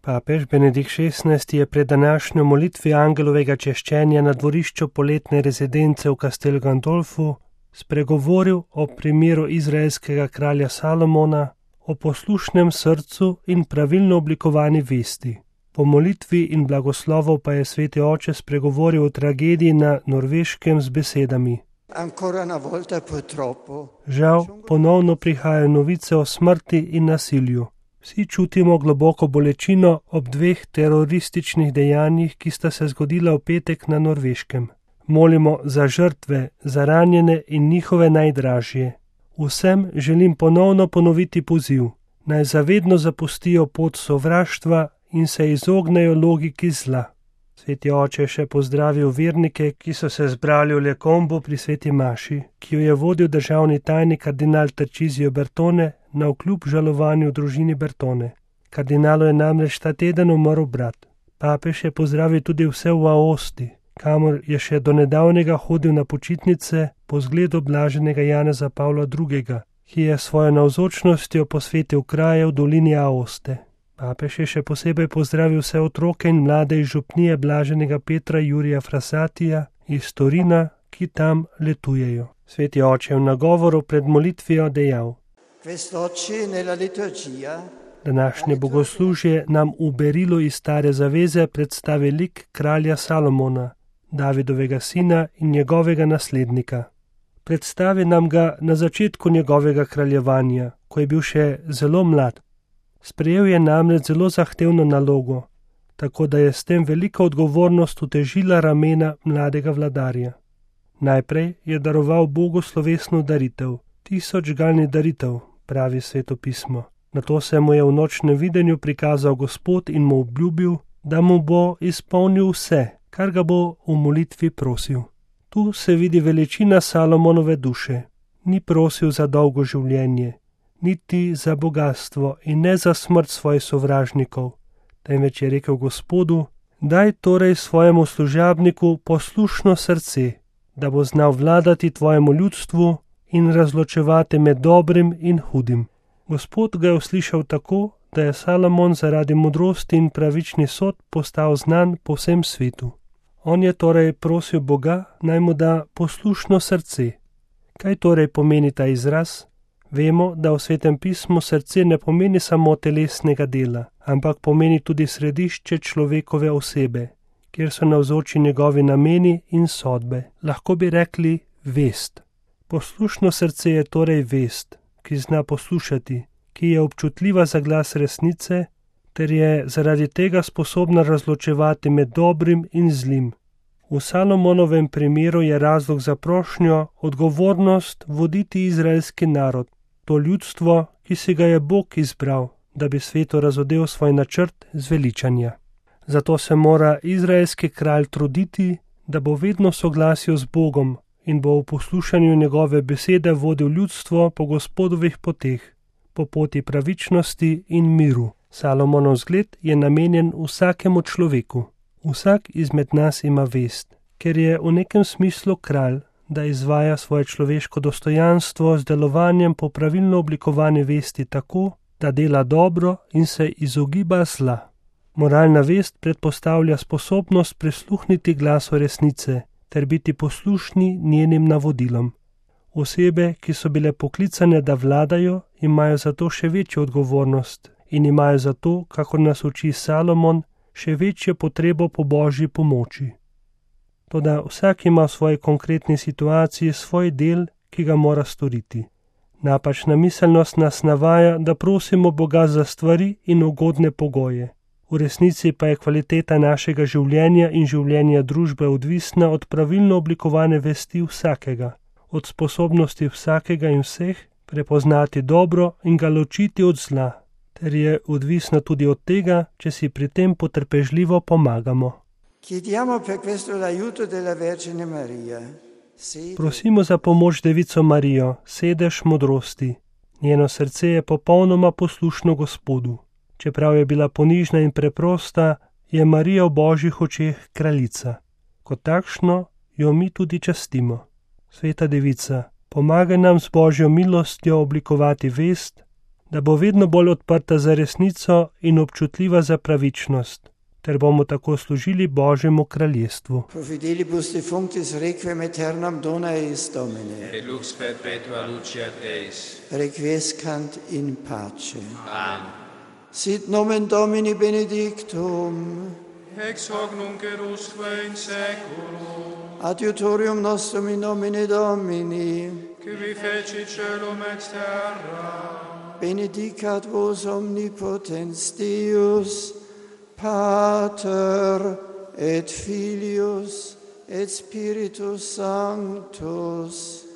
Papež Benedikt XVI je pred današnjo molitvi angelovega češčenja na dvorišču poletne rezidence v Castel Gandolfu spregovoril o primeru izraelskega kralja Salomona, o poslušnem srcu in pravilno oblikovani vesti. Po molitvi in blagoslovu pa je sveti oče spregovoril o tragediji na Norveškem z besedami: Žal, ponovno prihajajo novice o smrti in nasilju. Vsi čutimo globoko bolečino ob dveh terorističnih dejanjih, ki sta se zgodila v petek na Norveškem. Molimo za žrtve, za ranjene in njihove najdražje. Vsem želim ponovno ponoviti poziv, naj zavedno zapustijo pot sovraštva in se izognejo logiki zla. Sveti oče še pozdravil vernike, ki so se zbrali v Lekombu pri sveti maši, ki jo je vodil državni tajnik kardinal Tarcisio Bertone navkljub žalovanju v družini Bertone. Kardinalu je namreč ta teden umrl brat. Papež je pozdravil tudi vse v Aosti, kamor je še do nedavnega hodil na počitnice po zgledu blaženega Janeza Pavla II., ki je svojo navzočnostjo posvetil kraje v dolini Aoste. Papež je še posebej pozdravil vse otroke in mlade iz župnije blaženega Petra Jurija Frasatija iz Torina, ki tam letujejo. Sveti oče v nagovoru pred molitvijo dejal: Današnje bogoslužje nam v berilu iz Stare zaveze predstavi lik kralja Salomona, Davidovega sina in njegovega naslednika. Predstavi nam ga na začetku njegovega kraljevanja, ko je bil še zelo mlad. Sprejel je namreč zelo zahtevno nalogo, tako da je s tem velika odgovornost utežila ramena mladega vladarja. Najprej je daroval Bogu slovesno daritev, 1000 galnih daritev, pravi Sveto pismo. Nato se mu je v nočnem videnju prikazal Gospod in mu obljubil, da mu bo izpolnil vse, kar ga bo v molitvi prosil. Tu se vidi veličina Salomonove duše. Ni prosil za dolgo življenje, niti za bogatstvo in ne za smrt svojih sovražnikov, temveč je rekel Gospodu: Daj torej svojemu služabniku poslušno srce, da bo znal vladati tvojemu ljudstvu in razločevati med dobrim in hudim. Gospod ga je uslišal tako, da je Salomon zaradi modrosti in pravičnih sodb postal znan po vsem svetu. On je torej prosil Boga, naj mu da poslušno srce. Kaj torej pomeni ta izraz? Vemo, da v Svetem pismu srce ne pomeni samo telesnega dela, ampak pomeni tudi središče človekove osebe, kjer so navzoči njegovi nameni in sodbe. Lahko bi rekli vest. Poslušno srce je torej vest, ki zna poslušati, ki je občutljiva za glas resnice, ter je zaradi tega sposobna razločevati med dobrim in zlim. V Salomonovem primeru je razlog za prošnjo odgovornost voditi izraelski narod, to ljudstvo, ki si ga je Bog izbral, da bi svetu razodel svoj načrt zveličanja. Zato se mora izraelski kralj truditi, da bo vedno soglasil z Bogom in bo v poslušanju njegove besede vodil ljudstvo po Gospodovih poteh, po poti pravičnosti in miru. Salomonov zgled je namenjen vsakemu človeku. Vsak izmed nas ima vest, ker je v nekem smislu kralj, da izvaja svoje človeško dostojanstvo z delovanjem po pravilno oblikovani vesti tako, da dela dobro in se izogiba zla. Moralna vest predpostavlja sposobnost prisluhniti glasu resnice ter biti poslušni njenim navodilom. Osebe, ki so bile poklicane, da vladajo, imajo zato še večjo odgovornost in imajo zato, kakor nas uči Salomon, še večjo potrebo po Božji pomoči. Toda vsak ima v svoji konkretni situaciji svoj del, ki ga mora storiti. Napačna miselnost nas navaja, da prosimo Boga za stvari in ugodne pogoje. V resnici pa je kvaliteta našega življenja in življenja družbe odvisna od pravilno oblikovane vesti vsakega, od sposobnosti vsakega in vseh prepoznati dobro in ga ločiti od zla, ter je odvisna tudi od tega, če si pri tem potrpežljivo pomagamo. Prosimo za pomoč Devico Marijo, sedež modrosti. Njeno srce je popolnoma poslušno Gospodu. Čeprav je bila ponižna in preprosta, je Marija v Božjih očeh kraljica. Kot takšno jo mi tudi častimo. Sveta Devica, pomagaj nam z Božjo milostjo oblikovati vest, da bo vedno bolj odprta za resnico in občutljiva za pravičnost, ter bomo tako služili Božjemu kraljestvu. Pro fidelibus defunctis requiem aeternam dona eis Domine. Et lux perpetua luceat eis. Requiescant in pace. Amen. Sit nomen Domini benedictum. Ex hoc nunc et usque in saeculum. Adiutorium nostrum in nomine Domini. Qui vi feci celum et terra. Benedicat vos omnipotens Deus, Pater et Filius et Spiritus Sanctus.